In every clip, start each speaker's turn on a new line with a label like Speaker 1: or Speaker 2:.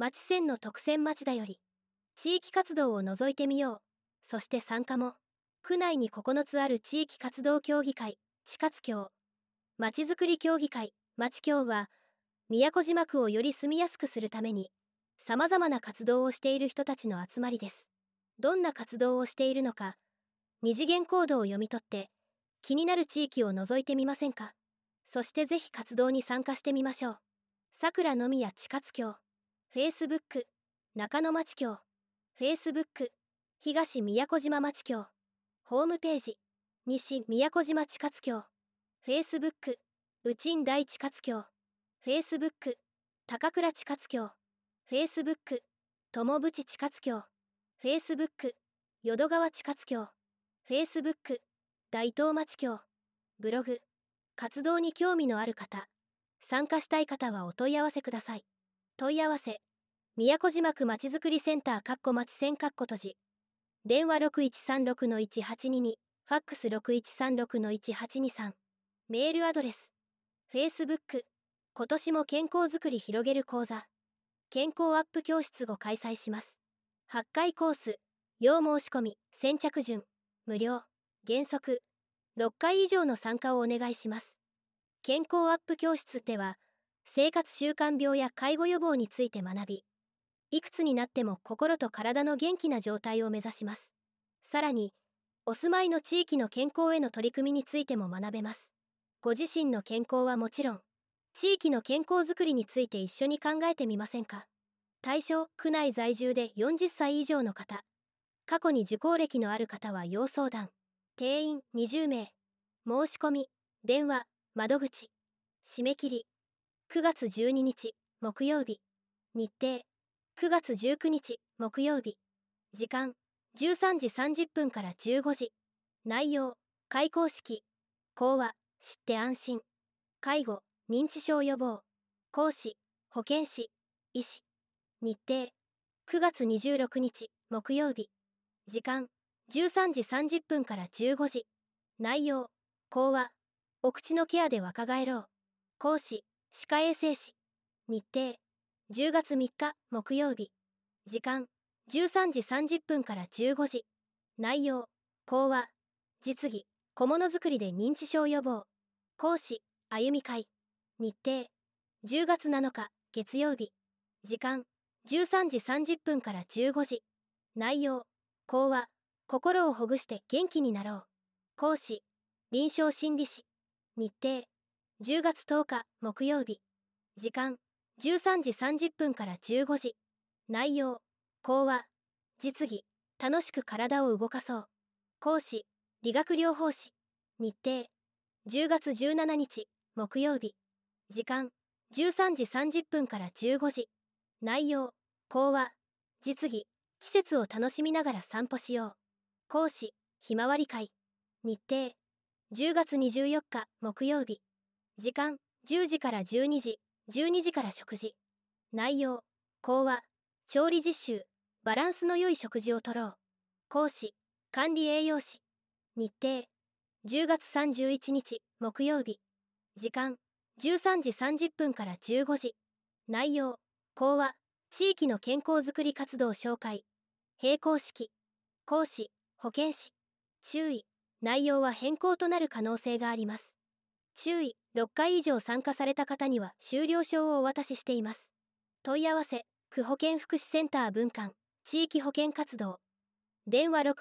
Speaker 1: 町線の特選町田より地域活動を覗いてみよう。そして参加も。区内に9つある地域活動協議会、地活協、まちづくり協議会、まち協は、宮古島区をより住みやすくするために、さまざまな活動をしている人たちの集まりです。どんな活動をしているのか、二次元コードを読み取って、気になる地域を覗いてみませんか。そしてぜひ活動に参加してみましょう。さくらのみや地活協、Facebook、中野町協、Facebook、東宮古島町協、ホームページ、西宮古島地活協、Facebook、宇鎮大地活協、Facebook、高倉地活協、Facebook、友淵地活協、Facebook、淀川地活協、Facebook、大東町協、ブログ、活動に興味のある方、参加したい方はお問い合わせください。問い合わせ、宮古島区まちづくりセンター町線閉じ。電話6136-1822、ファックス6136-1823。メールアドレス、Facebook、今年も健康づくり広げる講座、健康アップ教室を開催します。8回コース、要申し込み、先着順、無料、原則、6回以上の参加をお願いします。健康アップ教室では、生活習慣病や介護予防について学び、いくつになっても心と体の元気な状態を目指します。さらに、お住まいの地域の健康への取り組みについても学べます。ご自身の健康はもちろん、地域の健康づくりについて一緒に考えてみませんか。対象、区内在住で40歳以上の方、過去に受講歴のある方は要相談。定員20名。申し込み、電話、窓口。締め切り、9月12日、木曜日。日程、9月19日、木曜日。時間、13時30分から15時。内容、開講式、講話、知って安心。介護、認知症予防。講師、保健師、医師。日程、9月26日、木曜日。時間、13時30分から15時。内容、講話、お口のケアで若返ろう。講師、歯科衛生士。日程、10月3日、木曜日。時間、13時30分から15時。内容、講話、実技、小物作りで認知症予防。講師、あゆみ会。日程、10月7日、月曜日。時間、13時30分から15時。内容、講話、心をほぐして元気になろう。講師、臨床心理士。日程、10月10日、木曜日。時間、13時30分から15時。内容、講話、実技、楽しく体を動かそう。講師、理学療法士。日程、10月17日、木曜日。時間、13時30分から15時。内容、講話、実技、季節を楽しみながら散歩しよう。講師、ひまわり会。日程、10月24日、木曜日。時間、10時から12時、12時から食事。内容、講話、調理実習、バランスの良い食事をとろう。講師、管理栄養士。日程、10月31日、木曜日。時間、13時30分から15時。内容、講話、地域の健康づくり活動紹介。並行式。講師、保健師。注意、内容は変更となる可能性があります。注意、6回以上参加された方には終了証をお渡ししています。問い合わせ、区保健福祉センター分館、地域保健活動。電話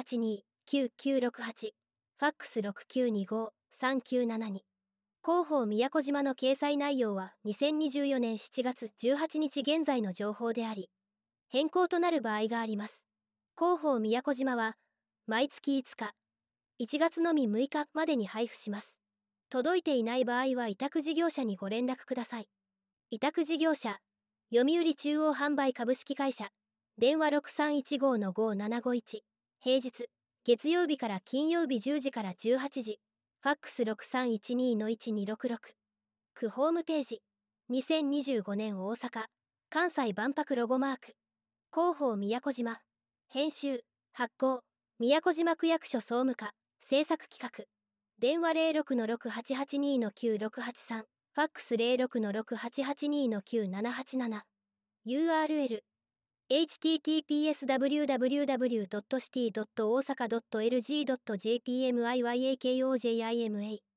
Speaker 1: 6882-9968、ファックス6925-3972。広報宮古島の掲載内容は2024年7月18日現在の情報であり、変更となる場合があります。広報宮古島は、毎月5日、1月のみ6日までに配布します。届いていない場合は委託事業者にご連絡ください。委託事業者、読売中央販売株式会社、電話6315-5751、平日、月曜日から金曜日10時から18時、ファックス6312-1266。区ホームページ、2025年大阪、関西万博ロゴマーク。広報宮古島。編集、発行、宮古島区役所総務課、制作企画。電話06-6882-9683、ファックス06-6882-9787。 URL https://www.city.osaka.lg.jpmiyakoJIMA